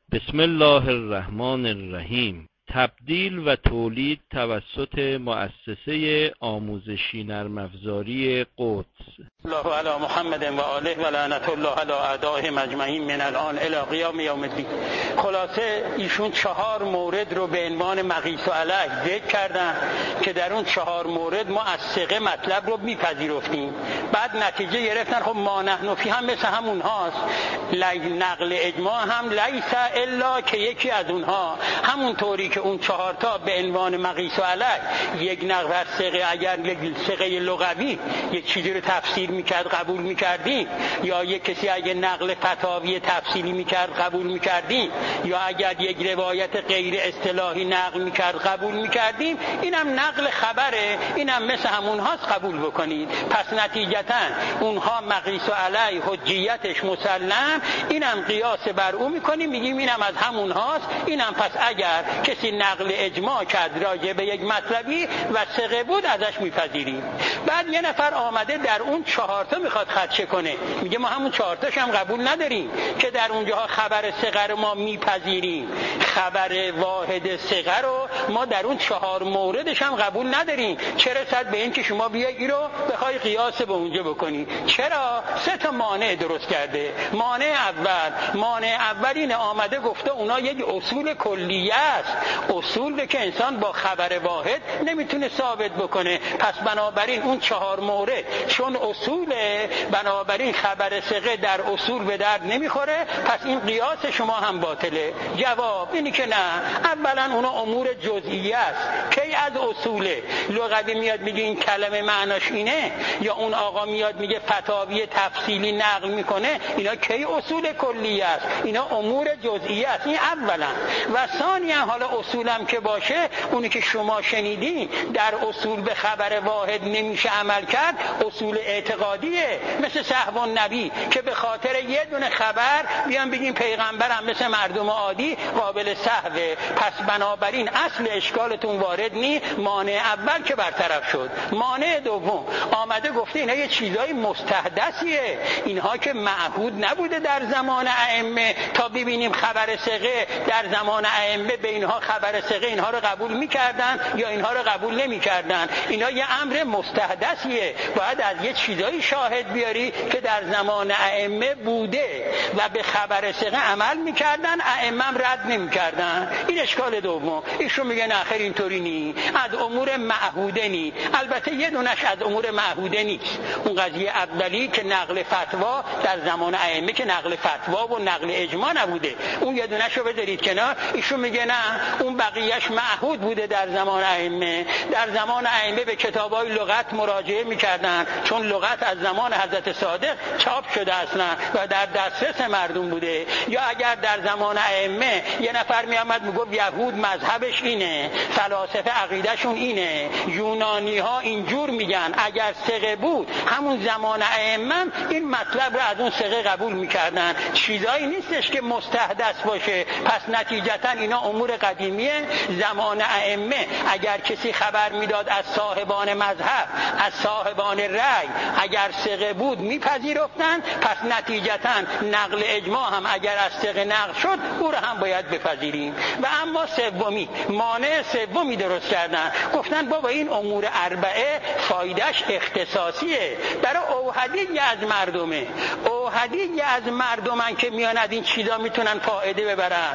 بسم الله الرحمن الرحیم. تبدیل و تولید توسط مؤسسه آموزشی نرم افزاری قدس. الله علی محمد و آله و لعنت الله علی اعدائهم اجمعین من الان الی قیام یوم الدین. خلاصه ایشون 4 مورد رو به عنوان مقیس و علیه ذکر کردن که در اون 4 مورد ما از ثقه مطلب رو میپذیرفتیم. بعد نتیجه گرفتن خب ما نحن فی هم مثل همون هاست. نقل اجماع هم لیس الا که یکی از اونها همون طوری که اون 4 تا به عنوان مقیس و علیه یک نقل از ثقه، اگر یک ثقه لغوی یک چیزی رو تفسیر میکرد قبول میکردیم، یا یک کسی اگه نقل فتاوی تفصیلی میکرد قبول میکردیم، یا اگر یک روایت غیر اصطلاحی نقل میکرد قبول میکردیم، اینم نقل خبره، اینم مثل همون هاست قبول بکنید. پس نتیجتا اونها مقیس و علیه حجیتش مسلم، اینم قیاس بر او میکنیم، میگیم اینم از همون هاست، اینم پس اگر کسی نقل اجماع کرد راجع به یک مطلبی و ثقه بود ازش میپذیریم. بعد یه نفر آمده در اون 4 تا میخواد خدشه کنه، میگه ما همون 4 تاش هم قبول نداریم که در اونجاها خبر ثقه رو ما میپذیریم، خبر واحد ثقه رو ما در اون 4 موردش هم قبول نداریم. چه رسد به این که شما بیای این رو بخوای قیاس به اونجا بکنی؟ چرا؟ 3 تا مانع درست کرده. مانع اول اینه، آمده گفته اونا یک اصول کلیه است، اصول که انسان با خبر واحد نمیتونه ثابت بکنه. پس بنابراین اون 4 مورد چون اصوله، بنابراین خبر ثقه در اصول به درد نمیخوره، پس این قیاس شما هم باطله. جواب اینی که نه، اولا اونا امور جزئیه است کی از اصوله. لغوی میاد میگه این کلمه معناش اینه، یا اون آقا میاد میگه فتاوی تفصیلی نقل میکنه، اینا کی اصول کلیه است، اینا امور جزئیه است. این اولا. و ثانیا حالا اصولم که باشه، اونی که شما شنیدین در اصول به خبر واحد نمیشه عمل کرد، اصول اعتقادیه، مثل سهو النبی که به خاطر یه دونه خبر بیان بگیم پیغمبرم مثل مردم عادی قابل سهوه. پس بنابراین اصل اشکالتون وارد نی. مانع اول که برطرف شد. مانع دوم آمده گفته اینا یه چیزای مستحدثیه، اینها که معهود نبوده در زمان ائمه تا ببینیم خبر ثقه در زمان ائمه به اینها خبر ثقه اینها رو قبول میکردن یا اینها رو قبول نمیکردن. اینا یه امر مستحدثیه، باید از یه چیزایی شاهد بیاری که در زمان ائمه بوده و به خبر ثقه عمل میکردن، ائمه هم رد نمیکردن. این اشکال دوم. ایشون میگه نه خیر اینطوری نی، از امور معهوده نی. البته یه دونش از امور معهوده نیست، اون قضیه اولی که نقل فتوا در زمان ائمه که نقل فتوا و نقل اجماع نبوده، اون یه دونهشو بذارید کنار. ایشون میگه نه، اون بقیهش معهود بوده در زمان ائمه. در زمان ائمه به کتابای لغت مراجعه میکردن، چون لغت از زمان حضرت صادق چاپ شده اصلا و در دسترس مردم بوده. یا اگر در زمان ائمه یه نفر میامد میگفت یهود مذهبش اینه، فلاسفه عقیدهشون اینه، یونانی ها اینجور میگن، اگر ثقه بود همون زمان ائمه این مطلب رو از اون ثقه قبول میکردن. چیزایی نیستش که مستحدث باشه. پس نتیجتا اینا امور قدیمیه. زمان ائمه اگر کسی خبر میداد از صاحبان مذهب، از صاحبان رأی، اگر ثقه بود میپذیرفتن. پس نتیجتا نقل اجماع هم اگر از ثقه نقل شد او رو هم باید بپذیریم. و اما سومی، مانع سومی درست کردن، گفتن بابا این امور اربعه فایدهش اختصاصیه، برای اوحدی از مردمه. اوحدی از مردمن که میان از این چیزا میتونن فایده ببرن.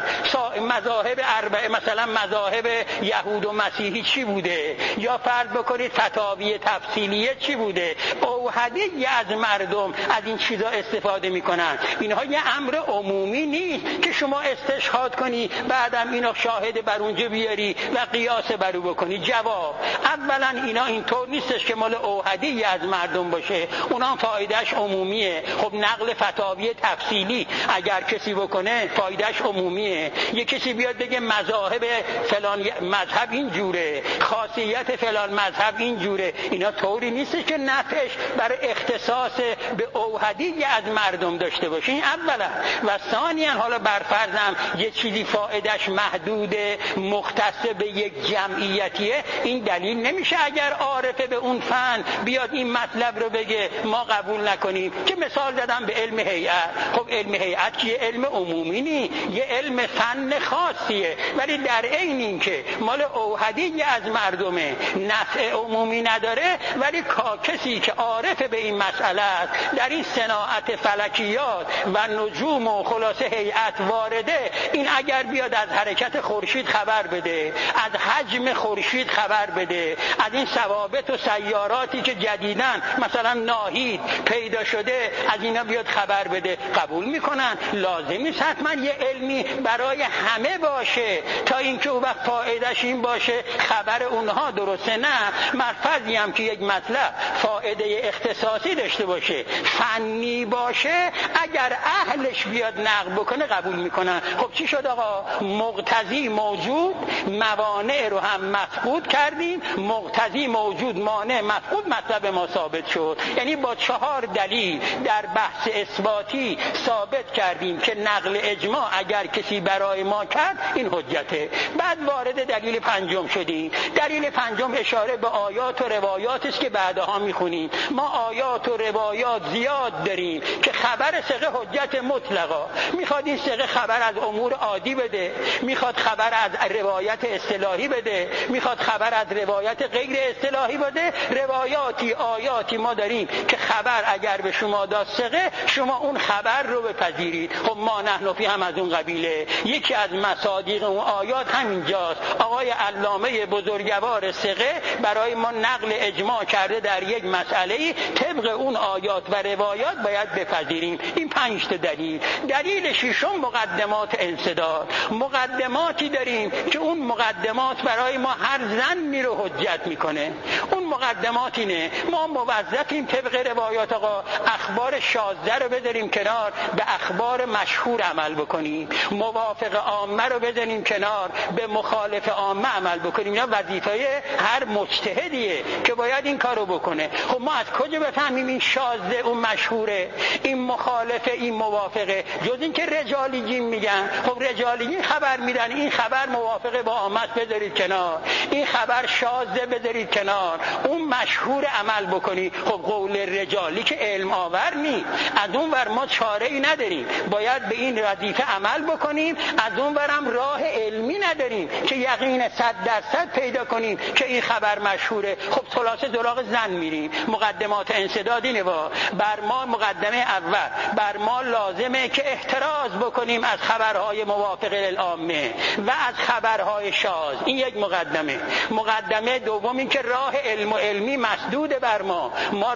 مذاهب اربعه مثلا مذاهب یهود و مسیحی چی بوده، یا فرض بکنید فتاوی تفصیلیه چی بوده. اوحدی از مردم از این چیزا استفاده میکنن. اینها یه امر عمومی نیست که شما استشهاد کنی بعدم اینو شاهد بر اونجا بیاری و قیاس بر او بکنی. جواب، اولا اینا اینطور نیستش که مال اوحدی از مردم باشه، اونا فایدهش عمومیه. خب نقل فتاوی تفصیلی اگر کسی بکنه فایدهش عمومیه. یه کسی بیاد بگه مذاهب فلان مذهب این جوره، خاصیت فلان مذهب این جوره، اینا طوری نیست که نفعش برای اختصاص به اوحدی از مردم داشته باشه. این اولا. و ثانیا حالا برفرضم یه چیزی فایدهش محدود مختص به یک جمعیتیه، این دلیل نمیشه اگر عارفه به اون فن بیاد این مطلب رو بگه ما قبول نکنیم. که مثال زدم به علم هیئت. خب علم هیئت که یه علم عمومی نی، یه علم فن خاصیه، ولی در عین این که مال اوحدی از مردمه، نفع عمومی نداره، ولی کسی که عارف به این مسئله است، در این صناعت فلکیات و نجوم و خلاصه هیئت وارده، این اگر بیاد از حرکت خورشید خبر بده، از حجم خورشید خبر بده، از این ثوابت و سیاراتی که جدیدن مثلا ناهید پیدا شده از اینا بیاد خبر بده، قبول میکنن. لازم نیست حتما یه علمی برای همه باشه تا اینکه او وقت فایدهش این باشه خبر اونها درسته. نه، مرفضی هم که یک مطلب فایده اختصاصی داشته باشه، فنی باشه، اگر اهلش بیاد نقد بکنه قبول میکنن. خب چی شد آقا؟ مقتضی موجود، موانع رو هم مفقود کردیم. مقتضی موجود، مانع مفقود، مطلب ما ثابت شد. یعنی با 4 دلیل در بحث اثباتی ثابت کردیم که نقل اجماع اگر کسی برای ما کرد این حجته. بعد وارد دلیل 5 شدیم. دلیل 5 اشاره به آیات و روایات است که بعدها میخونیم. ما آیات و روایات زیاد داریم که خبر ثقه حجت مطلقا. میخواد این ثقه خبر از امور عادی بده، میخواد خبر از روایت اصطلاحی بده، میخواد خبر از روایت غیر اصطلاحی بده. روایاتی آیاتی ما داریم که خبر اگر به شما داد ثقه، شما اون خبر رو بپذیرید. خب ما نحنفی هم از اون قبیله. یکی از مصادیق اون آیات همینجاست. آقای علامه بزرگوار ثقه برای ما نقل اجماع کرده در یک مسئله، طبق اون آیات و روایات باید بپذیریم. این 5 دلیل. دلیل 6 مقدمات انسداد. مقدماتی داریم که اون مقدمات برای ما هر ظنی رو حجت میکنه. اون مقدمات اینه: ما موظفیم طبق روایات آقا اخبار شاذه رو بذاریم کنار، به اخبار مشهور عمل بکنیم. موافق عامه رو بذاریم کنار، به مخالف عامه عمل بکنیم. اینا وظیفه هر مجتهدیه که باید این کارو بکنه. خب ما از کجا بفهمیم این شاذه اون مشهوره، این مخالفه این موافقه؟ جز این که رجالیگی میگن. خب رجالیگی خبر میدن، این خبر موافقه با عامه بذارید کنار، این خبر شاذه بذارید کنار، اون مشهور عمل بکنی. خب قول رجالی که علم آور نی، از اون ور ما چاره ای نداریم، باید به این وظیفه عمل بکنیم. از اون ورم راه علمی نداریم که یقین 100% پیدا کنیم که این خبر مشهوره. خب خلاصه سراغ ظن میریم. مقدمات انسداد اینه. بر ما مقدمه اول، بر ما لازمه که احتراز بکنیم از خبرهای موافق للعامه و از خبرهای شاذ. این یک مقدمه. مقدمه دوم این که راه علم و علمی مسدود بر ما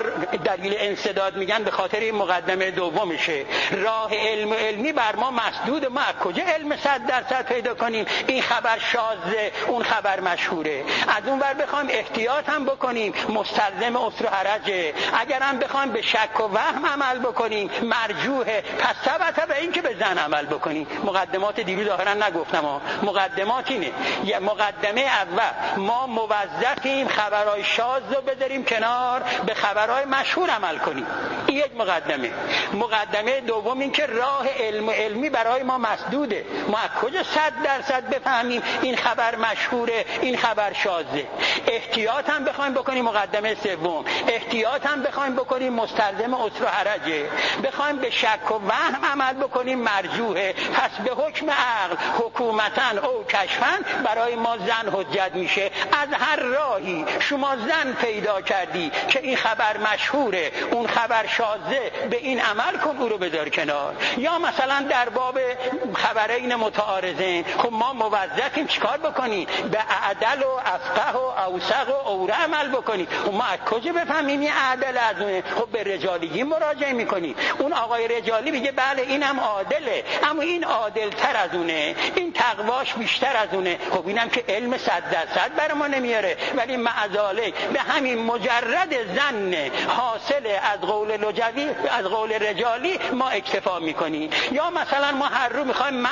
دلیل انسداد میگن به خاطر این مقدمه دومشه. راه علم و علمی بر ما مسدود. ما کجا علم 100% پیدا کنیم این خبر شاذه اون خبر مشهوره؟ از اون ور بخوایم احتیاط هم بکنیم مستلزم عسر و حرجه. اگر هم بخوایم به شک و وهم عمل بکنیم مرجوحه. پس ثبت به این که به ظن عمل بکنیم. مقدمات دیروز ظاهرا نگفتم مقدمات اینه. یه مقدمه اول، ما موظفیم خبرهای شاذ رو بذاریم کنار، به خبرهای مشهور عمل کنیم. این یک مقدمه. مقدمه دوم این که راه علم و علمی برای ما مسدوده. ما از کجا 100% بفهمیم این خبر مشهوره این خبر شاذه؟ احتیاط هم بخوایم بکنیم. مقدمه سوم، احتیاط هم بخوایم بکنیم مستلزم عسر و حرجه. بخوایم به شک و وهم عمل بکنیم مرجوحه. پس به حکم عقل حکومتاً او کشفاً برای ما ظن حجت میشه. از هر راهی شما ظن پیدا کردی که این خبر مشهوره اون خبر شاذه، به این عمل کن، او رو بذار کنار. یا مثلا در باب خبرین متعارضین، خب ما موظفیم چیکار بکنیم؟ به اعدل و افقه و اوثق و اوره عمل بکنیم. خب ما از کجا بفهمیم این اعدل از اونه؟ خب به رجالیگی مراجعه میکنیم. اون آقای رجالی میگه بله اینم عادله، اما این عادل تر از اونه، این تقواش بیشتر از اونه. خب اینم که علم 100% برای ما نمیاره، ولی معذالک به همین مجرد ظن حاصل از قول رجالی ما اکتفا میکنیم. یا مثلا ما هر رو میخوایم مس بکشیم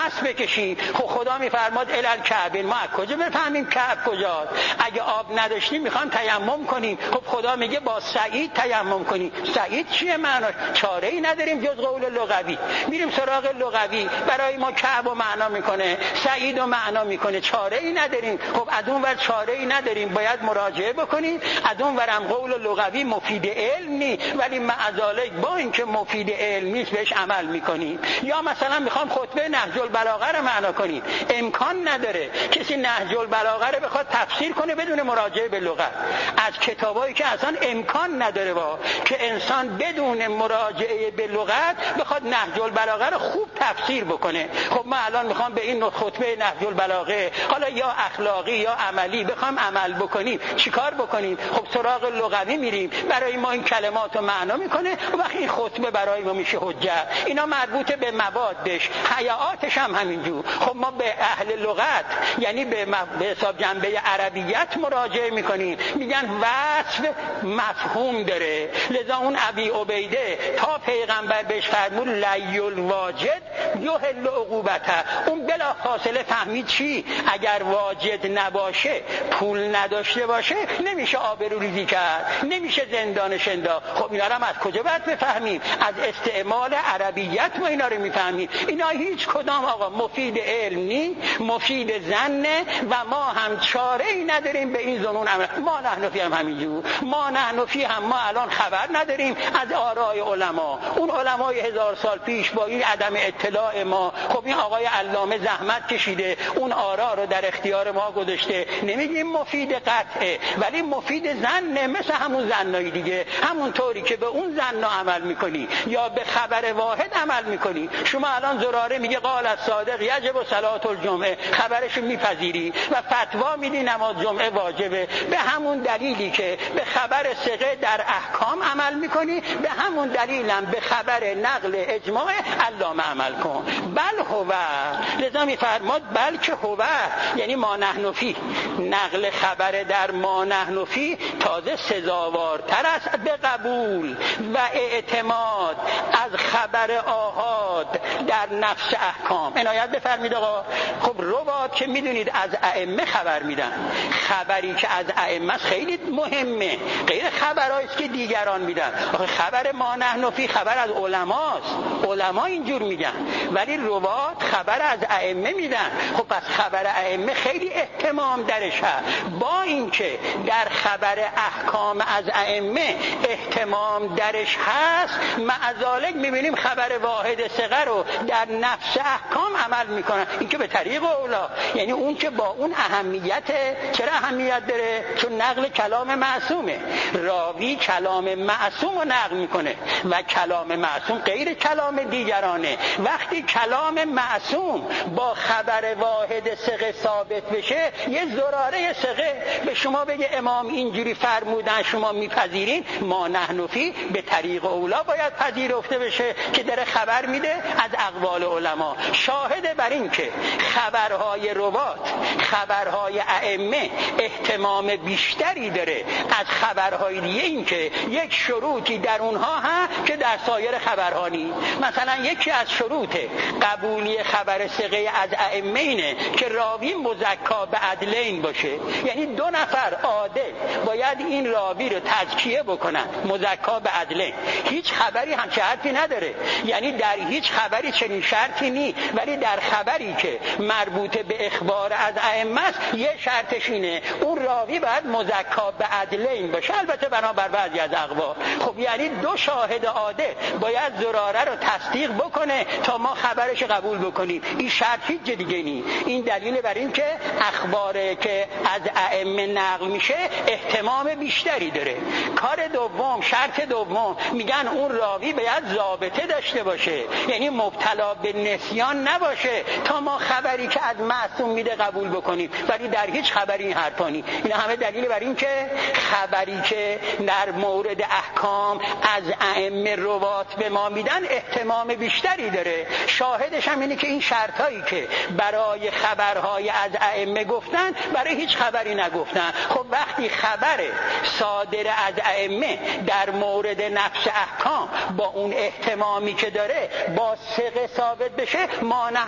بکشیم. خب خدا میفرماد الالکعبه، ما از کجا بفهمیم کعب کجاست؟ اگه آب نداشتیم میخوام تیمم کنیم، خب خدا میگه با سعید تیمم کنیم. سعید چیه معناش؟ چاره ای نداریم جز قول لغوی. میریم سراغ لغوی، برای ما کعب و معنا میکنه، سعید و معنا میکنه، چاره ای نداریم. خب از اون ور چاره ای نداریم، باید مراجعه بکنیم. از اون ورم قول لغوی مفید علم نی، ولی معذالک با اینکه مفید علم نیست بهش عمل میکنیم. یا مثلا میخوام خطبه نهج البلاغه رو معنا کنیم، امکان نداره کسی نهج البلاغه رو بخواد تفسیر کنه بدون مراجعه به لغت. از کتابایی که اصلا امکان نداره که انسان بدون مراجعه به لغت بخواد نهج البلاغه رو خوب تفسیر بکنه. خب ما الان میخوام به این خطبه نهج البلاغه، حالا یا اخلاقی یا عملی، بخوام عمل بکنیم چیکار بکنیم؟ خب سراغ لغوی میریم، برای ما این کلمات رو معنا میکنه، و وقتی این خطبه برای ما میشه حجت. اینا مربوط به موادش، حیاتش هم همینجور. خب ما به اهل لغت یعنی به حساب جنبه عربیت مراجعه میکنیم، میگن وصف مفهوم داره. لذا اون ابی عبیده تا پیغمبر بهش فرمود لی الواجد یحل عقوبته، اون بلا فاصله فهمید چی؟ اگر واجد نباشه، پول نداشته باشه، نمیشه آبروریزی کرد، نمیشه زندانش انداخت. خب اینا رو از کجا باید بفهمیم؟ از استعمال عربیت ما اینا رو میفهمیم. اینا هیچ کدام آقا مفید علم نی، مفید ظنه، و ما هم چاره ای نداریم به این ظنون عمل. ما نحنفی هم همینجور، ما نحنفی هم ما الان خبر نداریم از آرای علما. اون علمای 1000 سال پیش با این عدم اطلاع ما، خب این آقای علامه زحمت کشیده اون آرا رو در اختیار ما گذاشته. نمیگیم مفید قطعه، ولی مفید ظنه، مثل همون ظنای دیگه. همون طوری که به اون ظنا عمل میکنی یا به خبر واحد عمل میکنی. شما الان زراره میگه قال الصادق یجب صلات الجمعه، خبرش میپذیری و فتوا میدی نماز جمعه واجبه، به همون دلیلی که به خبر ثقه در احکام عمل میکنی، به همون دلیلم به خبر نقل اجماع علامه عمل کن. بل هو، لذا میفرماد بلکه هو، یعنی ما نحنفی، نقل خبر در ما نحنفی تازه سزاوارتر است به قبول و اعتماد از خبر آحاد در نفس احکام. عنایت بفرمید آقا. خب روات که میدونید از ائمه خبر میدن، خبری که از ائمه خیلی مهمه، غیر خبرایی که دیگران میدن. آخه خبر ما نحنفی خبر از علماست، علما اینجور میگن، ولی روات خبر از ائمه میدن. خب پس خبر ائمه خیلی اهتمام درش هست. با اینکه در خبر احکام از ائمه اهتمام درش هست، معذالک میبینیم خبر واحد ثقه رو در نفس احکام عمل میکنن. این که به طریق اولا، یعنی اون که با اون اهمیت. چرا اهمیت داره؟ چون نقل کلام معصومه، راوی کلام معصوم رو نقل میکنه و کلام معصوم غیر کلام دیگرانه. وقتی کلام معصوم با خبر واحد ثقه ثابت بشه، یه زراره ثقه به شما بگه امام اینجوری فرمودن، شما میپذیرین، ما نحنفی به طریق اولا باید پذیرفته بشه که داره خبر میده از اقوال علما. شاهد بر این که خبرهای روات، خبرهای ائمه اهتمام بیشتری داره از خبرهای دیگه، این که یک شروطی در اونها هست که در سایر خبرها نیست. مثلا یکی از شروط قبولی خبر ثقه از ائمه اینه که راوی مزکا به عدلین باشه، یعنی 2 نفر عادل باید این راوی رو تزکیه بکنن، مزکا به عدلین. هیچ خبری همچه حرفی نداره، یعنی در هیچ خبری چنین شرطی نی، ولی در خبری که مربوط به اخبار از ائمه است یه شرطش اینه اون راوی باید مزکا به عدلین باشه، البته بنابر بعضی از اقوال. خب یعنی 2 شاهد عادل باید زراره رو تصدیق بکنه تا ما خبرش قبول بکنیم. این شرط هیچ دیگه نی. این دلیل بر این که اخباره که از ائمه نقل میشه اهتمام بیشتری داره. کار دوم، شرط دوم، میگن اون راوی باید ضابطه داشته باشه، یعنی مبتلا به نسیان نباشه تا ما خبری که از معصوم میده قبول بکنیم. ولی در هیچ خبری این حرفا نی. این همه دلیل بر این که خبری که در مورد احکام از ائمه روات به ما میدن اهتمام بیشتری داره. شاهدش هم اینه که این شرطایی که برای خبرهای از ائمه گفتن برای هیچ خبری نگفتن. خب وقتی خبر صادر از ائمه در مورد نفس احکام با اون اهتمامی که داره با ثقه ثابت بشه، ما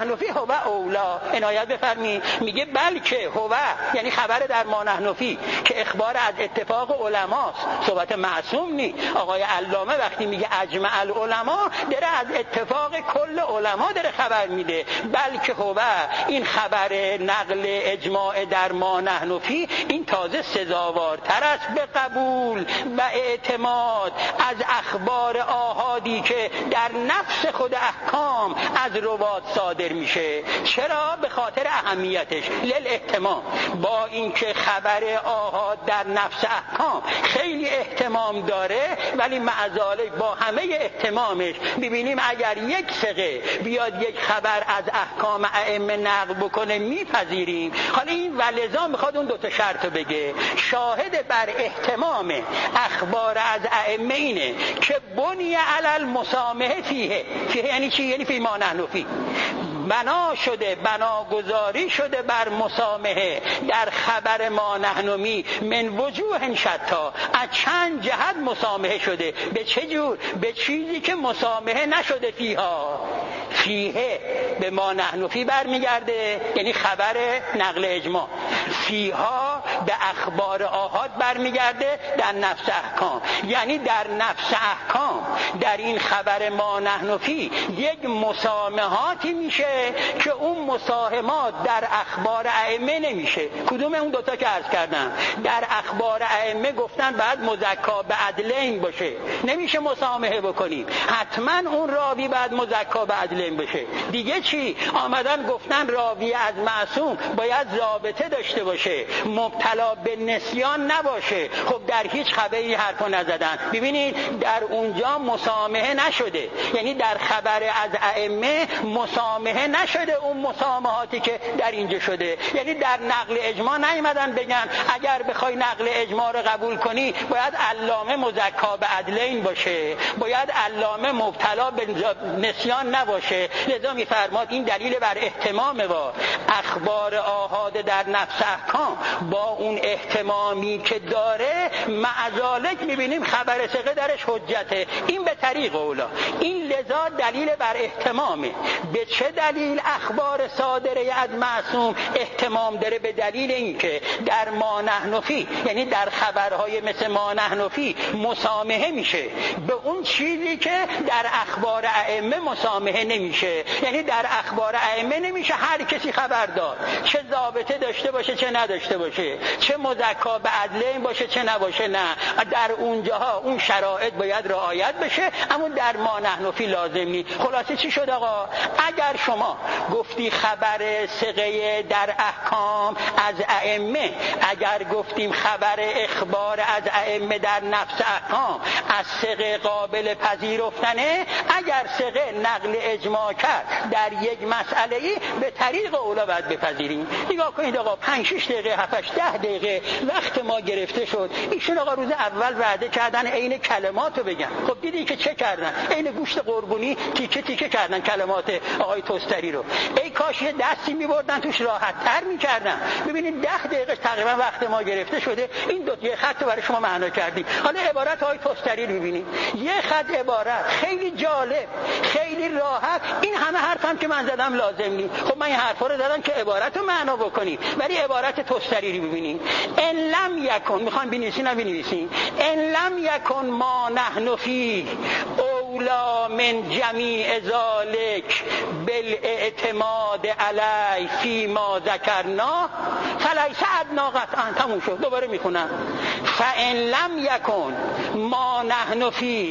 نحن فی هو اولا. عنایت بفرمایید، میگه بلکه هو یعنی خبر در ما نحن فی که اخبار از اتفاق علماست، صحبت معصوم نی. آقای علامه وقتی میگه اجمع العلماء داره از اتفاق کل علما داره خبر میده. بلکه هو این خبر نقل اجماع در ما نحن فی این تازه سزاوارتر است به قبول و اعتماد از اخبار آحادی که در نفس خود احکام از روات صادر میشه. چرا؟ به خاطر اهمیتش، للاهتمام. با اینکه خبر آحاد در نفس احکام خیلی اهتمام داره، ولی معذالک با همه اهتمامش ببینیم اگر یک ثقه بیاد یک خبر از احکام ائمه نقل بکنه میپذیریم. حالا این ولذا میخواد اون دوتا شرط بگه. شاهد بر اهتمام اخبار از ائمه اینه که بنی علی المسامحه فیه یعنی چی؟ یعنی فی ما نحن فی بنا شده، بناگذاری شده بر مسامحه در خبر ما نحنمی من وجوه شتا، از چند جهت مسامحه شده. به چه جور؟ به چیزی که مسامحه نشده فیه به ما نحن فی برمیگرده، یعنی خبر نقل اجماع. فیها به اخبار آحاد برمیگرده در نفس احکام، یعنی در نفس احکام در این خبر ما نحن فی یک مسامحاتی میشه که اون مساهمات در اخبار ائمه نمیشه. کدوم اون دوتا که عرض کردم؟ در اخبار ائمه گفتن بعد مزکا به عدلین باشه، نمیشه مسامحه بکنیم، حتما اون راوی بعد مزکا به عدلین باشه. دیگه چی؟ آمدن گفتن راوی از معصوم باید ضابطه داشته باشه، مبتلا به نسیان نباشه. خب در هیچ خبری حرفو نزدن. ببینید در اونجا مسامحه نشده، یعنی در خبر از ائمه مسامحه نشده اون مسامحاتی که در اینجا شده. یعنی در نقل اجماع نیومدن بگن اگر بخوای نقل اجماع رو قبول کنی باید علامه مزکا به عدلین باشه، باید علامه مبتلا به نسیان نباشه. لذا میفرماد این دلیل بر اهتمام با اخبار آحاد در نفس احکام با اون اهتمامی که داره. معذالک میبینیم خبر ثقه درش حجته. این به طریق اولا، این لذا دلیل بر اهتمامه. به چه دلیل اخبار صادره از معصوم اهتمام داره؟ به دلیل اینکه در ما نحن فی یعنی در خبرهای مثل ما نحن فی مسامحه میشه به اون چیزی که در اخبار ائمه مسامحه نمیشه. یعنی در اخبار ائمه نمیشه هر کسی خبر داد، چه ضابطه داشته باشه چه نداشته باشه، چه مزکا به عدلین باشه چه نباشه. نه، در اونجاها اون شرایط باید رعایت بشه، اما در ما نحن فی لازم نیست. خلاصه چی شد آقا؟ اگر شما گفتی خبر ثقه در احکام از ائمه، اگر گفتیم خبر اخبار از ائمه در نفس احکام از ثقه قابل پذیرفتنه، اگر ثقه نقل اجماع کرد در یک مسئله‌ای به طریق اولا باید بپذیریم. نگاه کنید آقا 5-6 دقیقه 7-10 دقیقه وقت ما گرفته شد. ایشون آقا روز اول وعده کردن عین کلماتو بگن. خب دیدی که چه کردن؟ عین گوشت قربونی تیکه تیکه کردن کلمات آقای توستری رو. ای کاش یه دستی می‌بردن توش راحت‌تر می‌کردن. ببینید 10 دقیقه تقریبا وقت ما گرفته شده. این دو یه خط برای شما معنا کردیم. حالا عبارت آقای توستری رو ببینید. یه خط عبارت خیلی جالب، خیلی راحت. این همه حرفم که من زدم لازم نیست. خب من این حرفا رو زدم که عبارت رو معنا بکنیم، ولی عبارت توستری رو ببینید. ان لم یکن، میخوام بنویسین ان لم یکن ما نحن فی اولا من جمیع ذالک بالاعتماد علی فی ما ذکرنا فلیس ادنا قطعا. تموم شد. دوباره میخونم. فان لم یکن ما نحن فی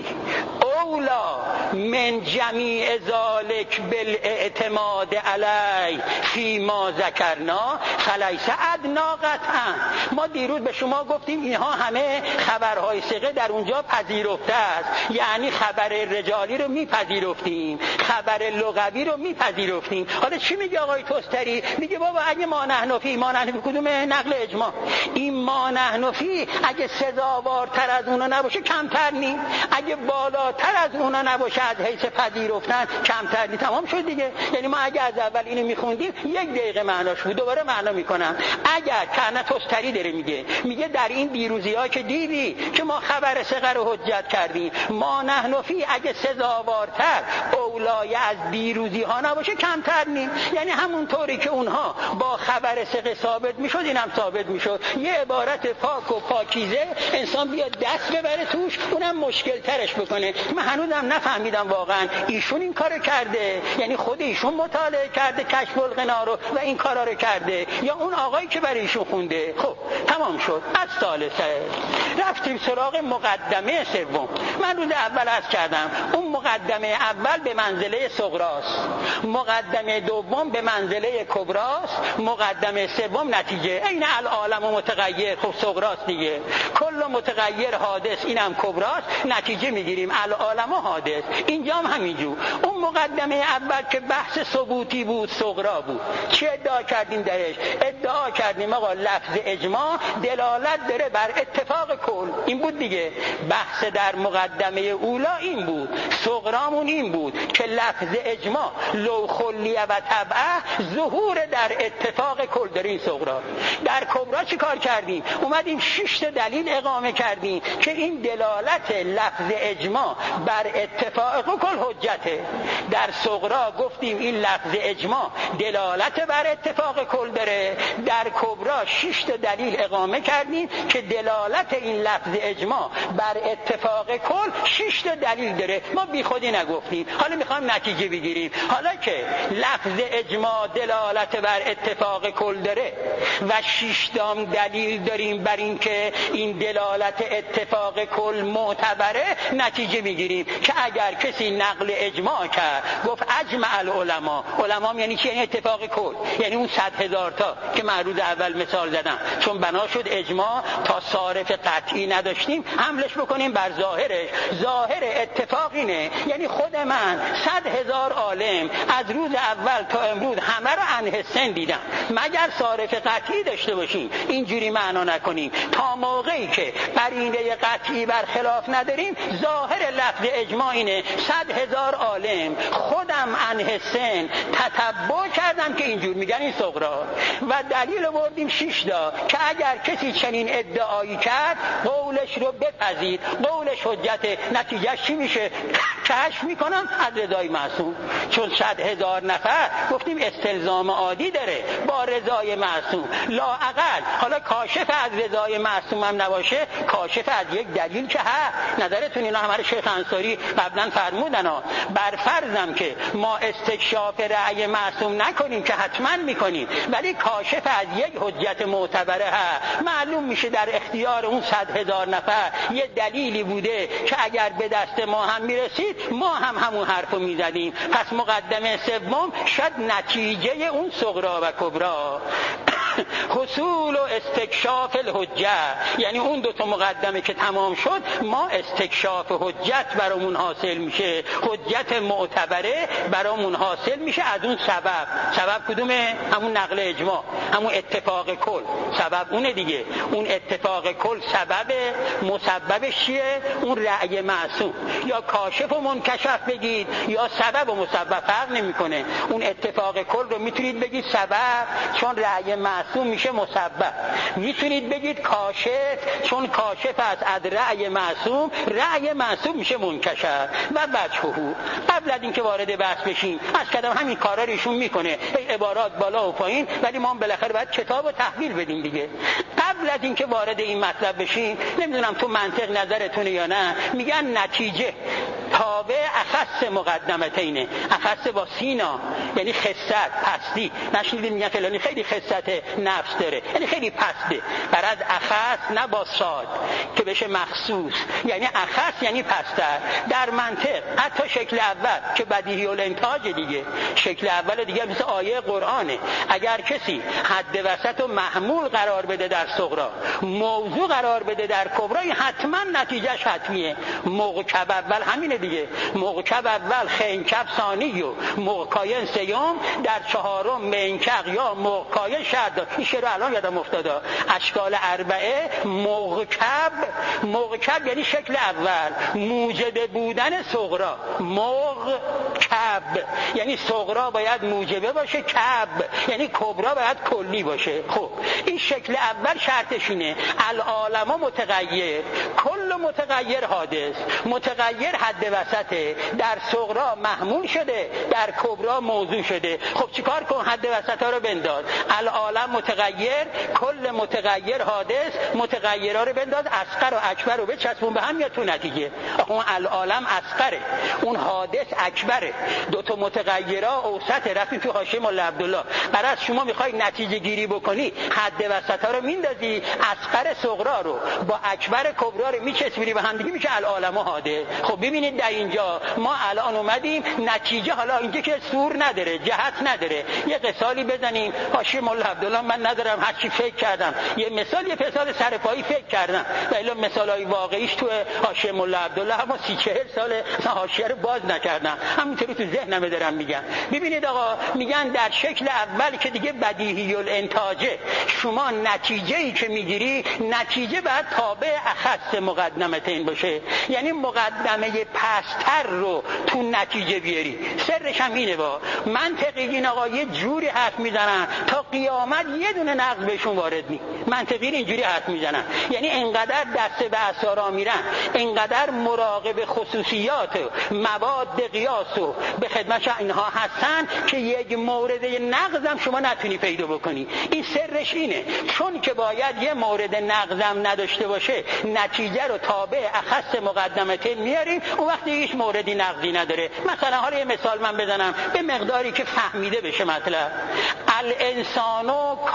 اولا من جمیع ذالک بالاعتماد علی فی ما ذکرنا فلیس ادنا قطعا. ما دیروز به شما گفتیم اینها همه خبرهای ثقه در اونجا پذیرفته است، یعنی خبر رجالی رو میپذیرفتیم، خبر لغوی رو میپذیرفتیم. حالا چی میگه آقای توستری؟ میگه بابا اگه ما نحن فی کدوم نقل اجماع، این ما نحن فی اگه سزاوارتر از اونا نباشه کمتر نی، اگه بالاتر از اونا نباشه از حیث پذیرفتن کمتر نی. تمام شد دیگه. یعنی ما اگه از اول اینو میخوندیم 1 دقیقه معناش بود. دوباره معنا میکنم. اگر کنه توستری داره میگه در این دیروزی‌ها که دیدی که ما خبر ثقه رو حجت کردیم، ما نحن فی، اگه سزاوارتر اولای از دیروزی‌ها نباشه کمتر نیم. یعنی همونطوری که اونها با خبر ثقه ثابت میشد اینم ثابت میشد. یه عبارت پاک و پاکیزه انسان بیاد دست ببره توش، اونم مشکل ترش بکنه. من هنوزم نفهمیدم واقعا ایشون این کارو کرده، یعنی خود ایشون مطالعه کرده کشف الغنا رو و این کارا رو کرده، یا اون آقایی که برای ایشون خونده. خب تمام شد. از ثالثه رفتیم سراغ مقدمه سوم. من روز اول عرض کردم اون مقدمه اول به منزله صغراست، مقدمه دوم به منزله کبراست، مقدمه سوم نتیجه. این العالم متغیر، خب صغراست دیگه، کل متغیر حادث، اینم کبراست، نتیجه میگیریم العالم حادث. اینجا هم همینجور. اون مقدمه اول که بحث ثبوتی بود صغرا بود. چی ادعا کردیم درش؟ ادعا کردیم آقا لفظ اجماع دلالت داره بر اتفاق کل. این بود دیگه. بحث در مقدمه اولا این بود، صغرامون این بود که لفظ اجماع لو خلیه و طبعه ظهور در اتفاق کل داره. این صغرا. در کبرا چی کار کردیم؟ اومدیم 6 دلیل اقامه کردیم که این دلالت لفظ اجماع بر اتفاق کل حجته. در صغرا گفتیم این لفظ اجماع دلالت بر اتفاق کل داره. در کبرا 6 دلیل اقامه کردیم که دلالت این لفظ اجماع بر اتفاق کل 6 دلیل داره. ما بی خودی نگفتیم. حالا میخوایم نتیجه بگیریم. حالا که لفظ اجماع دلالت بر اتفاق کل داره و 6 دلیل داریم بر این که این دلالت اتفاق کل معتبره، نتیجه میگیریم که اگر کسی نقل اجماع کرد گفت اجمع العلماء، علماء یعنی چی؟ یعنی اتفاق کل، یعنی اون 100,000 تا که من روز اول مثال زدم، چون بنا شد اجماع تا صارف قطعی نداشتیم حملش بکنیم بر ظاهرش. ظاهر اتفاق اینه، یعنی خود من 100,000 عالم از روز اول تا امروز همه رو انحسن دیدم، مگر صارف قطعی داشته باشیم. اینجوری معنا نکنیم. تا موقعی که قرینه قطعی برخلاف نداریم، ظاهر لفظ اجماع اینه 100,000 عالم خودم انحسن تتبع کردم که اینجور میگن. این صغرا. و دلیل آوردیم 6 تا که اگر کسی چنین ادعایی کرد قولش رو بپذیر، قولش حجت. نتیجهش چی میشه؟ کشف میکنم از رضای معصوم. چون 100,000 نفر گفتیم استلزام عادی داره با رضای معصوم، لااقل حالا کاشف از رضای معصوم هم نباشه، کاشف از یک دلیل که هست. نظرتون اینا همه شیخ انصاری قبلا فرمودن بر فرضم که ما استکشاف رأی معصوم نکنیم که حتما میکنیم، ولی کاشف از یک حجت معتبره هست. معلوم میشه در اختیار اون 100,000 نفر یه دلیلی بوده که اگر به دست ما هم میرسید ما هم همون حرفو میزدیم. پس مقدمه سوم شد نتیجه اون صغرا و کبرا. حصول و استکشاف الحجه، یعنی اون 2 تا مقدمه که تمام شد ما استکشاف حجت برامون حاصل میشه، حجت معتبره برامون حاصل میشه از اون سبب کدومه؟ همون نقل اجماع، همون اتفاق کل. سبب اونه دیگه. اون اتفاق کل سبب، مسببش چیه؟ اون رأی معصوم. یا کاشف و منکشف بگید یا سبب و مسبب، فرق نمیکنه. اون اتفاق کل رو میتونید بگید سبب چون رأی معصوم میشه مسبب، میتونید بگید کاشف چون کاشف است از رأی معصوم، رأی معصوم میشه منکشف. و وجهه، قبل از اینکه وارد بحث بشیم از کدام همین کارا رو ایشون میکنه، عبارات بالا و پایین، ولی ما بالاخره باید کتاب رو تحویل بدیم دیگه. قبل از اینکه وارد این مطلب بشیم، نمیدونم تو منطق نظرتونه یا نه، میگن نتیجه تابع اخص مقدمتینه. اخص با سینا یعنی خست، پستی. نشنیدین میگن فلانی خیلی خست نفس داره، یعنی خیلی پسته. برای اخص نه با صاد که بشه مخصوص، یعنی اخص یعنی پستر. در منطق حتی شکل اول که بدیهی الانتاج دیگه، شکل اول دیگه مثل آیه قرآنه. اگر کسی حد وسط و محمول قرار بده در صغرا، موضوع قرار بده در کبرا، حتما نتیجهش حتمیه. موقع اول همینه دیگه. دیگه. موقعکب اول، خنکب ثانی و موقعکاین سیوم، در چهارم منکق یا موقعکاین شرط داد. این شعر الان یادم افتاده. اشکال اربعه موقعکب یعنی شکل اول، موجب بودن صغرا. موقعکب یعنی صغرا باید موجبه باشه، کب یعنی کبرا باید کلی باشه. خب این شکل اول شرطش اینه العالم متغیر، کل متغیر حادث. متغیر حد وسطه، در صغرا محمول شده، در کبرا موضوع شده. خب چیکار کن؟ حد وسط ها رو بنداز. العالم متغیر، کل متغیر حادث. متغیرها رو بنداز، اصغر و اکبر رو بچسبون به هم، میاد تو نتیجه. اون العالم اصغره، اون حادث اکبره. دو تا متغیرها اوسط. رفتیم تو حاشیه مولا عبدالله. برای شما میخوای نتیجه گیری بکنی، حد وسط ها رو میندازی، اصغر صغرا رو با اکبر کبرا رو میچسبونی به هم دیگه، میشه العالم حادث. خب ببینید در اینجا ما الان اومدیم نتیجه، حالا اینجا که سور نداره، جهت نداره، یه مثالی بزنیم. حاشیه مولا عبدالله من ندارم، هر چی فکر کردم یه مثال سرپایی فکر کردم. ولی مثالای واقعیش تو حاشیه مولا عبدالله اما 30-40 سال حاشیه رو باز نکردم، همینطوری تو ذهنم دارم میگم. ببینید آقا، میگن در شکل اول که دیگه بدیهی الانتاجه، شما نتیجه‌ای که میگیری، نتیجه باید تابع اخص مقدمتین باشه، یعنی مقدمه پستر رو تو نتیجه بیاری. سرش هم اینه، با منطقیین آقا یه جوری حرف میزنن تا قیامت یه دونه نقض بهشون وارد نی. منطقیین اینجوری حرف میزنن، یعنی انقدر دست به اسارا میرن، انقدر مراقب خصوصیات مواد قیاس و به خدمت اینها هستن که یک مورد نقضم شما نتونی پیدا بکنی. این سرش اینه، چون که باید یه مورد نقضم نداشته باشه، نتیجه رو تابع اخص مقدمتین میاریم، اون وقتی هیچ موردی نقضی نداره. مثلا حالا یه مثال من بزنم به مقداری که فهمیده بشه مطلب. الانسان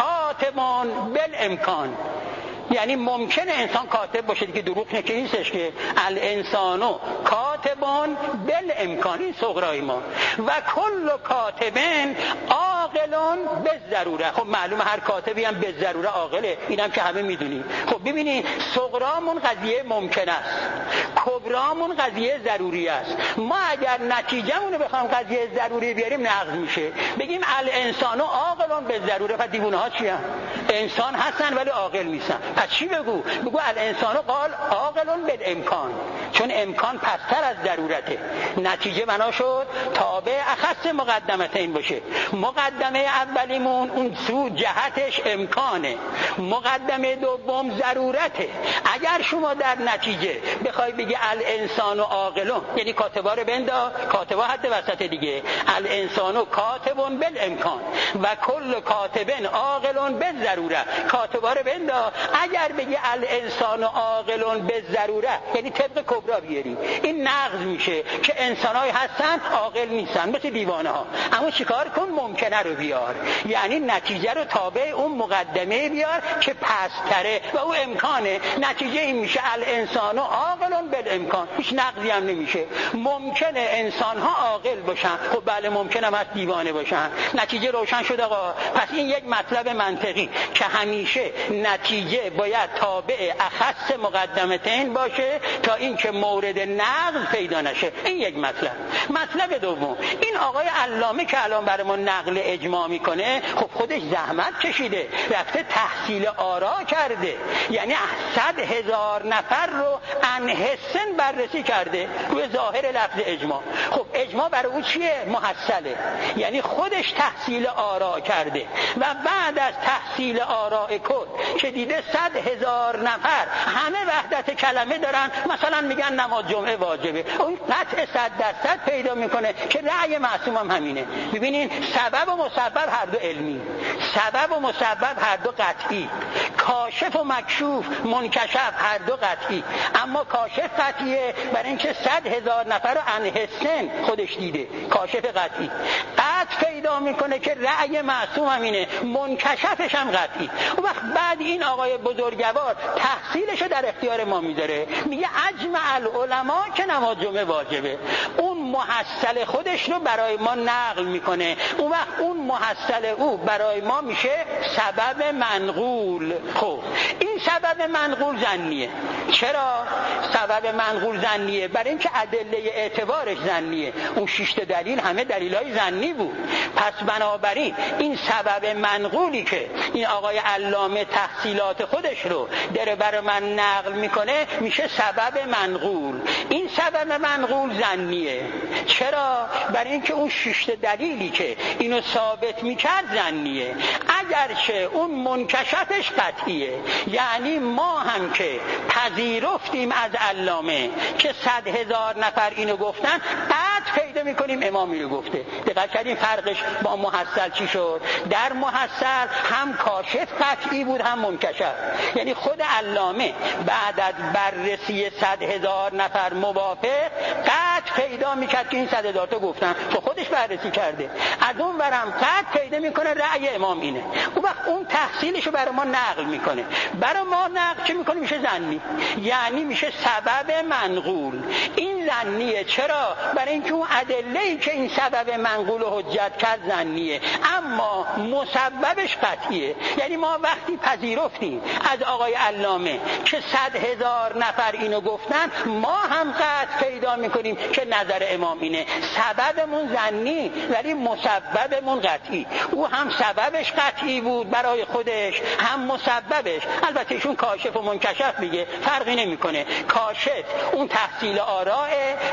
کاتبون بالامکان، یعنی ممکنه انسان کاتب باشه دیگه، دروغ نیستش که الانسانو کاتبون بالامکان، این صغرای ما. و کل کاتبن عاقلون بالضروره. خب معلومه هر کاتبی هم بالضروره عاقله، اینم که همه میدونیم. خب ببینید صغرامون قضیه ممکن است، کبرامون قضیه ضروری است. ما اگر نتیجه‌مون رو بخوام قضیه ضروری بیاریم نقض میشه. بگیم الانسانو عاقلون بالضروره، پس دیوونه ها چی هم؟ انسان هستن ولی عاقل نیستن. پس چی بگو الانسانو قال عاقلون بالامکان، چون امکان پستر از ضرورته. نتیجه بنا شد تابع اخص مقدمتین باشه. مقدمه اولیمون اون سو جهتش امکانه، مقدمه دوم ضرورته. اگر شما در نتیجه بخوای بگی الانسانو عاقلون، یعنی کاتبا رو بندا، کاتبا حد وسط دیگه، الانسانو کاتبون بالامکان و کل کاتبن عاقلون بالضروره، کاتبا رو بندا. اگر بگی الانسان عاقلون بالضروره، یعنی طبق کبرا بیاری، این نقض میشه که انسانای هستن عاقل نیستن، مثل دیوانه ها. اما چیکار کن؟ ممکنه رو بیار، یعنی نتیجه رو تابع اون مقدمه بیار که پستره و اون امکانه. نتیجه این میشه الانسان عاقلون بالامکان، هیچ نقضی هم نمیشه. ممکنه انسان ها عاقل باشن، خب بله ممکنه هم دیوانه باشن. نتیجه روشن شد آقا. پس این یک مطلب منطقی که همیشه نتیجه باید تابع اخص مقدمتین باشه تا اینکه مورد نقض پیدا نشه. این یک مطلب دوم، این آقای علامه که الان برای ما نقل اجماع میکنه، خب خودش زحمت کشیده، رفته تحصیل آرا کرده، یعنی 100,000 نفر رو انحسن بررسی کرده روی ظاهر لفظ اجماع. خب اجماع برای او چیه؟ محصله، یعنی خودش تحصیل آرا کرده و بعد از تحصیل آراء کل که دیده 100,000 نفر همه وحدت کلمه دارن، مثلا میگن نماز جمعه واجبه، اون قطع 100% پیدا میکنه که رأی معصوم هم همینه. ببینین سبب و مسبب هر دو علمی، سبب و مسبب هر دو قطعی، کاشف و مکشوف منکشف هر دو قطعی. اما کاشف قطعیه برای اینکه 100,000 نفر رو انحسن خودش دیده، کاشف قطعی. قطع پیدا میکنه که رأی معصوم همینه، منکشفش هم قطعی. اون وقت بعد این آقای بزرگوار تحصیلشو در اختیار ما میذاره، میگه اجمع العلماء که نماز جمعه واجبه. اون محصل خودش رو برای ما نقل میکنه، اون وقت اون محصل او برای ما میشه سبب منقول. خب این سبب منقول ظنیه. چرا سبب منقول ظنیه؟ برای اینکه ادله اعتبارش ظنیه. اون 6 دلیل همه دلیلای ظنی بود. پس بنابراین این سبب منقولی که این آقای علامه تحصیلات خودش رو داره برای من نقل میکنه میشه سبب منقول. این سبب منقول ظنیه. چرا؟ برای اینکه اون 6 دلیلی که اینو ثابت میکرد ظنیه، اگرچه اون منکشفش قطعیه. یعنی ما هم که پذیرفتیم از علامه که 100,000 نفر اینو گفتن، قطع پیدا میکنیم امام اینو گفته. دقت کردیم فرقش با محصل چی شد؟ در محصل هم کاشف قطعی بود هم منکشف. یعنی خود علامه بعد از بررسی 100,000 نفر موافق قطع پیدا میکرد که این 100,000 تا گفتن، تو خودش بررسی کرده. از اون ورم قطع پیدا میکنه رأی امام اینه. اون وقت اون تحصیلشو برای ما نقل میکنه. برای ما نقل چه میکنه؟ میشه ظنی. یعنی میشه سبب منقول. این ظنیه. چرا؟ برای اینکه اون ادله‌ای که این سبب منقول و حجت کرد ظنیه، اما مسببش قطعیه. یعنی ما وقتی پذیرفتیم از آقای علامه که 100,000 نفر اینو گفتن، ما هم قطع پیدا میکنیم که نظر امام اینه. سببمون ظنی ولی مسببمون قطعی. او هم سببش قطعی بود برای خودش، هم مسببش. البته ایشون کاشف و منکشف میگه، فرقی نمیکنه. کاشف اون تحصیل آراء،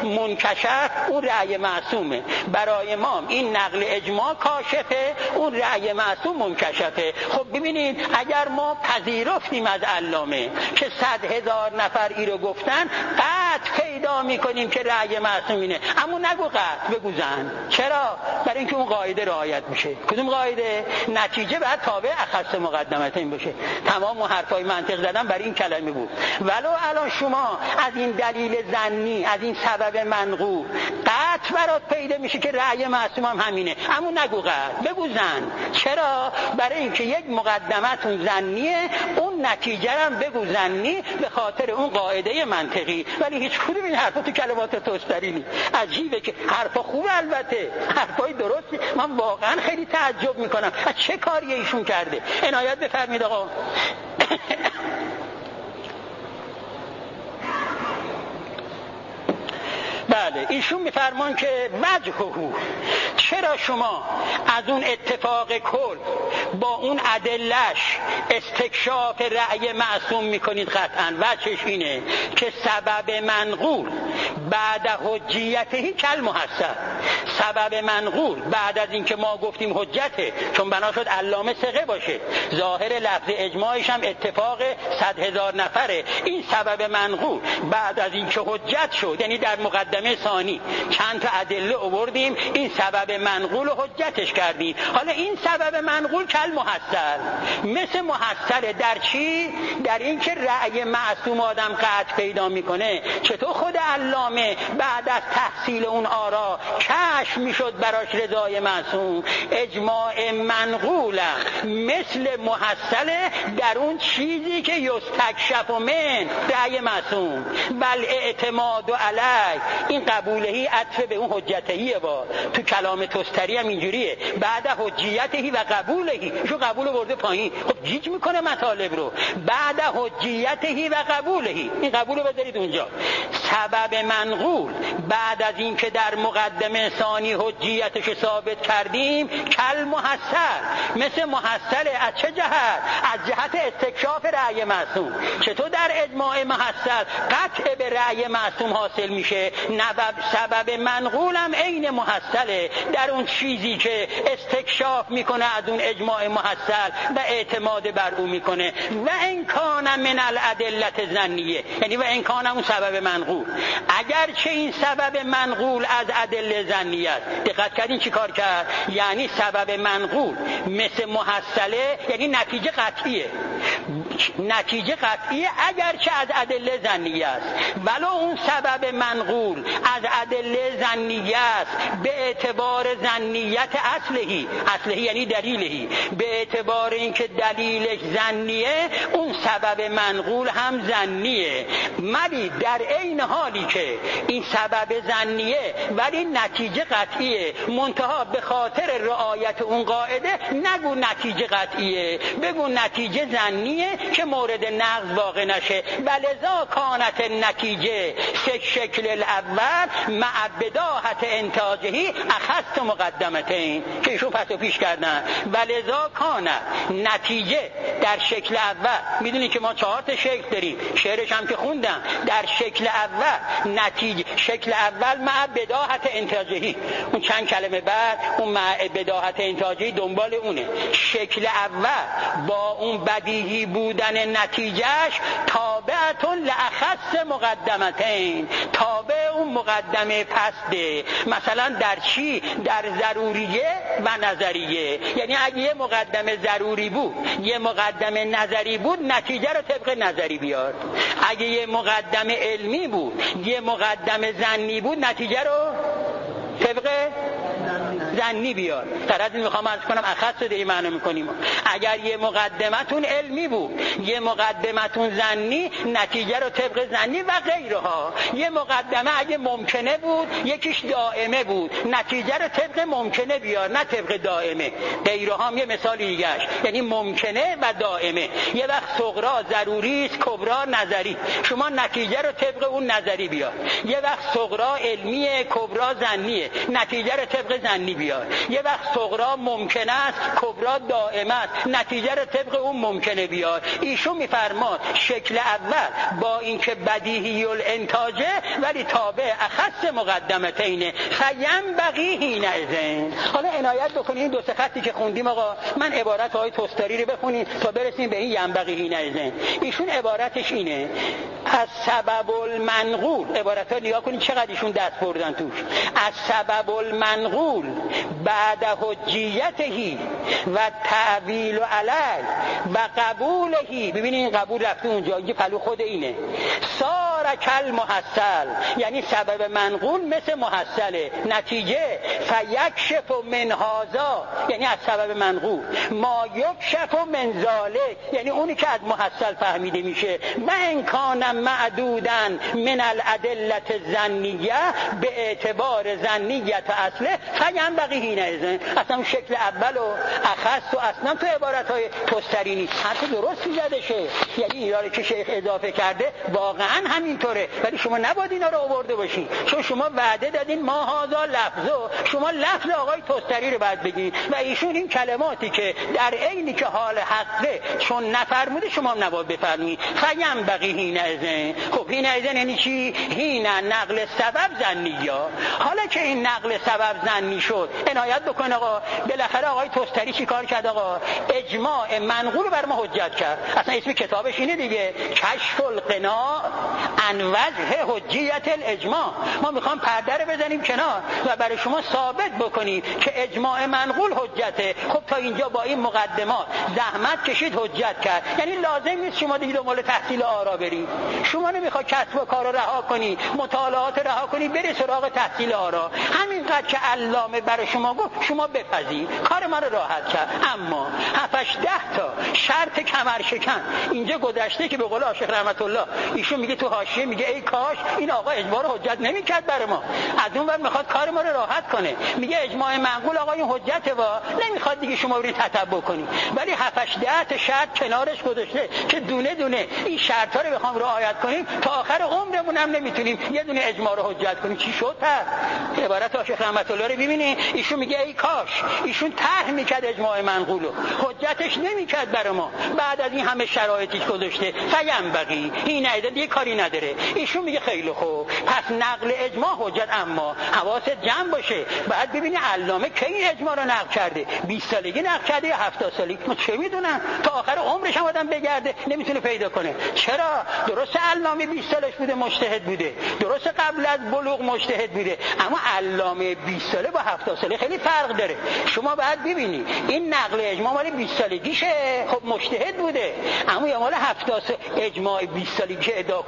منکشف اون رأی معصومه. برای ما این نقل اجماع کاشفه، اون رأی معصوم منکشفه. خب ببینید اگر ما پذیرفتیم از علامه که 100,000 نفر ای رو گفتن، قطع پیدا میکنیم که رأی معصوم اینه. اما نگو قطع، بگو ظن. چرا؟ برای اینکه اون قاعده رعایت میشه. کدوم قاعده؟ نتیجه بعد تابع اخص مقدمتین باشه. تمام حرفای منطق زدن برای این کلمه بود. ولو الان شما از این دلیل ظنی، از این سبب منقول، قطع برات پیدا میشه که رأی معصوم هم همینه، اما نگو قطع، بگو ظن. چرا؟ برای اینکه یک مقدمتون ظنیه، اون نتیجه هم بگو ظنی به خاطر اون قاعده منطقی. ولی هیچ کدوم این حرفا تو کلمات توستری نیست. عجیبه که حرفا خوبه، البته حرفای درستی. من واقعا خیلی تعجب میکنم از چه کاری ایشون کرده. عنایت بفرمایید آقا. بله، ایشون میفرمان که وجهه، چرا شما از اون اتفاق کل با اون ادلش استکشاف رأی معصوم میکنید؟ قطعا وجهش اینه که سبب منقول بعد حجیته کل محسن. سبب منقول بعد از اینکه ما گفتیم حجته، چون بنا شد علامه ثقه باشه، ظاهر لفظ اجماعش هم اتفاق 100,000 نفره. این سبب منقول بعد از اینکه حجت شد، یعنی در مقدمه ثانی چند تا ادله آوردیم، این سبب منقول و حجتش کردیم. حالا این سبب منقول کل محصل، مثل محصل در چی؟ در این که رأی معصوم آدم قطع پیدا میکنه. چطور خود علامه بعد از تحصیل اون آرا کشف میشد براش رضای معصوم؟ اجماع منقولم مثل محصل در اون چیزی که یستکشف من رأی معصوم. بل اعتماد علی، این قبولهی عطف به اون حجتهیه. با تو کلام توستری هم اینجوریه، بعد حجیتهی و قبولهی. شو قبول برده پایین، خب گیج میکنه مطالب رو. بعد حجیتهی و قبولهی، این قبول بذارید اونجا. سبب منقول بعد از این که در مقدمه ثانی حجیتش ثابت کردیم کل محصل، مثل محصل. از چه جهت؟ از جهت استکشاف رأی معصوم. چطور در اجماع محصل قطع به رأی معصوم حاصل میشه؟ سبب منقول هم عین محصله در اون چیزی که استکشاف میکنه از اون اجماع محصل و اعتماد بر او میکنه. و امکان من الادلت ظنیه، یعنی و امکان اون سبب منقول، اگرچه این سبب منقول از ادله ظنیه است. دقت کردین چی کار کرد؟ یعنی سبب منقول مثل محصله، یعنی نتیجه قطعیه. نتیجه قطعیه اگرچه از ادله ظنیه است. ولو اون سبب منقول از ادله ظنیه است به اعتبار ظنیت اصلهی یعنی دلیلهی، به اعتبار اینکه دلیلش ظنیه، اون سبب منقول هم ظنیه. ولی در عین حالی که این سبب ظنیه ولی نتیجه قطعیه، منتها به خاطر رعایت اون قاعده نگو نتیجه قطعیه، بگو نتیجه ظنیه. ظنیه که مورد نقض واقع نشه. ولذا کانت نتیجه شکل الاول مع بداهت انتاجهی اخذت مقدمتین که ایشون پس و پیش کردن. ولذا کانت نتیجه در شکل اول، میدونی که ما 4 تا شکل داریم، شعرش هم که خوندم، در شکل اول نتیجه، شکل اول مع بداهت انتاجهی، اون چند کلمه بعد اون مع بداهت انتاجهی دنبال اونه. شکل اول با اون بدیهی بودن نتیجهش تابعتون لأخص مقدمتین، تابع اون مقدمه پسته. مثلا در چی؟ در ضروریه و نظریه. یعنی اگه یه مقدمه ضروری بود، یه مقدمه نظری بود، نتیجه رو طبق نظری بیار. اگه یه مقدمه علمی بود، یه مقدمه ظنی بود، نتیجه رو طبق ظنی بیار. در از این میخوام عرض کنم اخص دیگه معنی میکنیم. اگر یه مقدمتون علمی بود، یه مقدمتون ظنی، نتیجه رو طبق ظنی و غیرها. یه مقدمه اگه ممکنه بود، یکیش دائمه بود، نتیجه رو طبق ممکنه بیار، نه طبق دائمه. غیرها هم یه مثال دیگه‌اش، یعنی ممکنه و دائمه. یه وقت صغرا ضروری است، کبرا نظری، شما نتیجه رو طبق اون نظری بیار. یه وقت صغرا علمیه، کبرا ظنیه، نتیجه رو طبق ظنی بیار. یه وقت صغرا ممکنه است، کبرا دائمه است، نتیجه رو طبق اون ممکنه بیار. ایشون میفرماد شکل اول با اینکه بدیهی الانتاجه ولی تابع اخص مقدمتینه فینبغی حینئذ. حالا عنایت بکنید این 2 خطی که خوندیم آقا، من عبارت های توستاری رو بخونید تا برسیم به این ینبغی حینئذ. ایشون عبارتش اینه: از سبب المنقول، عبارت ها نیا کنید چقدر ایشون دست بردن توش. از سبب المنقول بعد حجیتهی و تعویل علی و قبولهی، ببینید این قبول رفته اونجا، اینجا پلو خود اینه. سار کل محصل، یعنی سبب منقول مثل محصله، نتیجه فیکشف من هذا، یعنی از سبب منقول ما یکشف من ذالک، یعنی اونی که از محصل فهمیده میشه. و انکان معدودن من الادله الظنیه به اعتبار ظنیت اصله فینبغی حینئذ. اصلا شکل اول و اخص و اصلا تو عبارت‌های توستری نیست، حرف درست زده شه. یعنی اینا که شیخ اضافه کرده واقعا همینطوره، ولی شما نباید اینا رو آورده باشین، چون شما وعده دادین ما هذا لفظو، شما لفظ آقای توستری رو باید بگین و ایشون این کلماتی که در عینی که حال حقه چون نفرموده شما هم نباید بفرمایید. فینبغی حینئذ. خب حینئذ یعنی چی؟ حین نقل سبب ظنیه. حالا که این نقل سبب ظنی شد، عنایت بکن آقا، بالاخره آقای توستری چی کار کرد آقا؟ اجماع منقول رو بر ما حجت کرد. اصلا اسم کتابش اینه دیگه، کشف القناع عن وجه حجیت الاجماع. ما میخوام پرده رو بزنیم کنار و برای شما ثابت بکنیم که اجماع منقول حجته. خب تا اینجا با این مقدمات زحمت کشید، حجت کرد. یعنی لازم نیست شما دیگه دنبال تحصیل آرا برید. شما نمیخواد کسب و کار رو رها کنی، مطالعات رها کنی، بری سراغ تحصیل آرا. همینقدر که علامه برای شما گفت شما بپذیر، کار ما رو راحت کرد. اما 7-10 تا شرط کمرشکن اینجا گذشته که به قول عاشق رحمت الله ایشون میگه تو حاشیه، میگه ای کاش این آقا اجماع رو حجت نمیکرد برای ما. از اون ور میخواد کار ما رو راحت کنه، میگه اجماع منقول آقا این حجته و نمیخواد دیگه شما برید تتبع کنی. ولی 7-10 تا شرط کنارش گذاشته که دونه دونه این شرطا رو بخوام رعایت کنیم تا آخر عمرمون هم نمیتونیم یه دونه اجماع رو حجت کنیم. چی شد؟ عبارت عاشق رحمت الله رو ببینید، ایشون میگه ای کاش ایشون طرح میکرد اجماع منقولو، حجتش نمیکرد برای ما، بعد از این همه شرایطی گذاشته فینبغی حینئذ دیگه کاری نداره. ایشون میگه خیلی خوب، پس نقل اجماع حجت، اما حواست جمع باشه، بعد ببینی علامه کی این اجماع رو نقل کرده، 20 سالگی نقل کرده یا 70 سالگی، ما چه میدونم، تا آخر عمرش هم آدم بگرده نمیتونه پیدا کنه. چرا؟ درست علامه 20 سالش بوده مجتهد بوده، درست قبل از بلوغ مجتهد بوده، اما علامه 20 ساله با 70 ساله خیلی فرق داره. شما باید ببینید این نقل اجماع مال 20 سالگیشه، خب مجتهد بوده، اما یا مال 70 اجماع 20 سالگی ادعا کنه به درد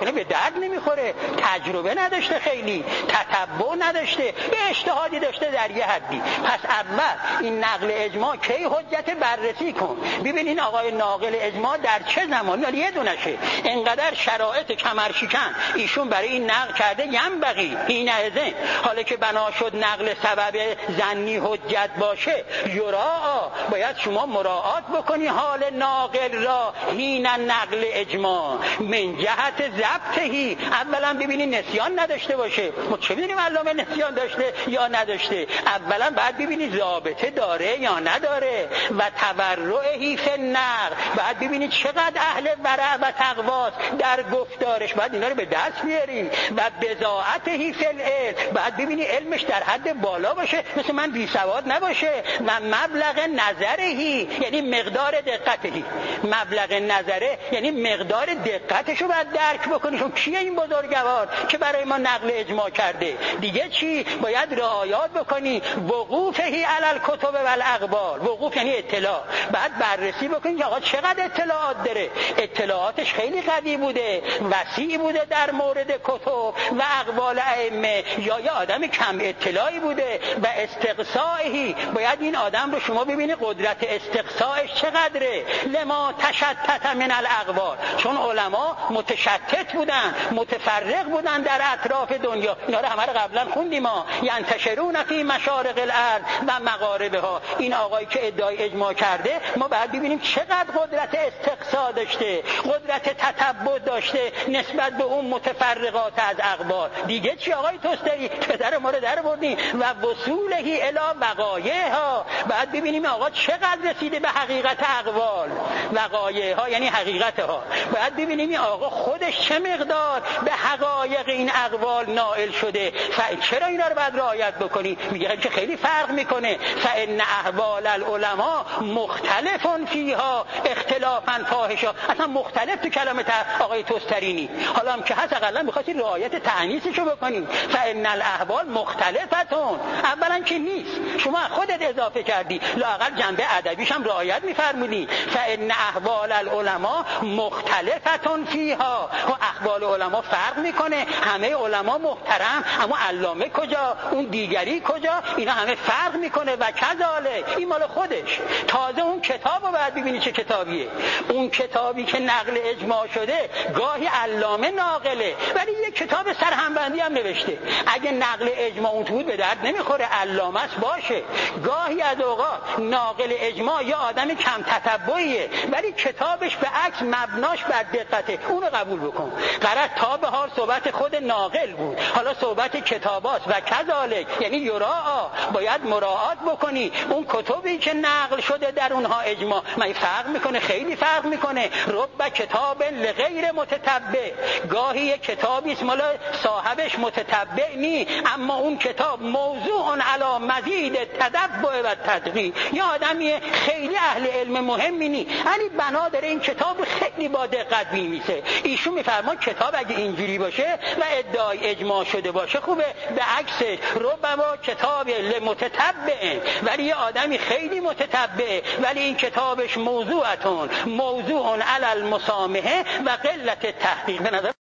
درد نمیخوره، تجربه نداشته، خیلی تتبع نداشته، یه اجتهادی داشته در یه حدی. پس اول این نقل اجماع کی حجت بررسی کن، ببین این آقای ناقل اجماع در چه زمانی، ولی یه دونشه اینقدر شرایط کمرشکن ایشون برای این نقل کرده، ینبغی حینئذ، حالا که بنا شد نقل سبب ظنی حجت باشه، یراعا، باید شما مراعات بکنی حال ناقل را حین نقل اجماع من جهت ضبطهی. اولا ببینی نسیان نداشته باشه، ما چه میدونیم علامه نسیان داشته یا نداشته، اولا باید ببینی ضابطه داره یا نداره، و تورعهی فی النقل، باید ببینی چقدر اهل ورع و تقواست در گفتارش، باید اینا رو به دست بیاری، و بضاعتهی فی العلم، باید ببینی علمش در حد بالا باشه، مثل من بی سواد نباشه، و مبلغ نظرهی یعنی مقدار دقتهی، مبلغ نظره یعنی مقدار دقتشو باید درک بکنی. چون کیه این بزرگوار که برای ما نقل اجماع کرده؟ دیگه چی؟ باید رعایت بکنی وقوفهی علی الکتب والاقوال، وقوف یعنی اطلاع، بعد بررسی بکنی که آقا چقدر اطلاعات داره، اطلاعاتش خیلی قوی بوده، وسیع بوده در مورد کتب و اقوال ائمه، یا یه آدم کم اطلاعی بوده، و استقصائهی، باید این آدم رو شما ببینی قدرت استقصائش چقدره، لما تشتت من الاقوال، چون علما متشتت بودن، متفرق بودن در اطراف دنیا، اینا رو همه رو قبلا خوندیم ما، ینتشرون فی مشارق الارض و مغاربها. این آقایی که ادعای اجماع کرده، ما باید ببینیم چقدر قدرت استقصا داشته، قدرت تتبع داشته نسبت به اون متفرقات از اقوال. دیگه چی آقای توستری، پدر ما رو در بردیم، و وصولهی الی وقایعها، باید ببینیم آقا چقدر رسیده به حقیقت اقوال، وقایعها یعنی حقیقتها، باید ببینیم این آقا خودش چه مقدار به حقایق این اقوال نائل شده. چرا اینا رو باید رعایت بکنی؟ میگه که خیلی فرق میکنه، فان احوال العلماء مختلف فیها اختلافا فاحشا، اصلا مختلف تو کلمه آقای توسترینی، حالا هم که هست اقلا می‌خواستی رعایت تأنیثشو بکنی، فان الاحوال مختلفتون، اولا که نیست، شما خودت اضافه کردی، لااقل جنبه ادبیش هم رعایت می‌فرمودی، فان احوال العلماء مختلفتون فیها، و احوال علما فرق میکنه، همه علما محترم، اما علامه کجا، اون دیگری کجا، اینا همه فرق میکنه، و کذالک این مال خودش. تازه اون کتابو باید ببینی چه کتابیه، اون کتابی که نقل اجماع شده گاهی علامه ناقله ولی یک کتاب سرهمبندی هم نوشته، اگه نقل اجماع اون بود به درد نمیخوره، علامه است باشه. گاهی از اوقات ناقل اجماع یا آدم کم تتبعیه ولی کتابش به عکس مبناش بر دقته، اونو قبول بکن. قرار تا به حال صحبت خود ناقل بود، حالا صحبت کتاباست، و کذالک یعنی یراعا، باید مراعات بکنی اون کتبی که نقل شده در اونها اجماع. من فرق میکنه، خیلی فرق میکنه. رب کتاب لغیر متتبع، گاهی یک کتابی اسم مال صاحبش متتبع نی، اما اون کتاب موضوع علی مزید تتبع و تدقیق، یا آدمی خیلی اهل علم مهمی نی ولی بنا داره این کتاب خیلی با دقت می‌نویسه. ایشون میفرما کتاب اگه اینجوری باشه و ادعای اجماع شده باشه خوبه، به عکسش ربما کتاب لمتتبع، ولی یه آدمی خیلی متتبع ولی این کتابش موضوع علی المسامحه و قلت تحقیق. به نظر